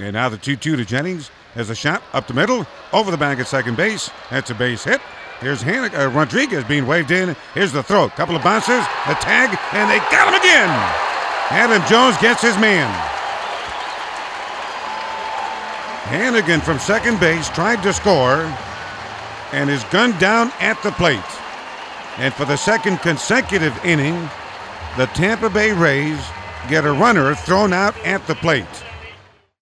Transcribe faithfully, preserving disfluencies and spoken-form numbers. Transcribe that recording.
And now the two two to Jennings. Has a shot up the middle, over the bag at second base. That's a base hit. Here's Han- uh, Rodriguez being waved in. Here's the throw. Couple of bounces, the tag, and they got him again. Adam Jones gets his man. Hannigan from second base tried to score and is gunned down at the plate. And for the second consecutive inning, the Tampa Bay Rays get a runner thrown out at the plate.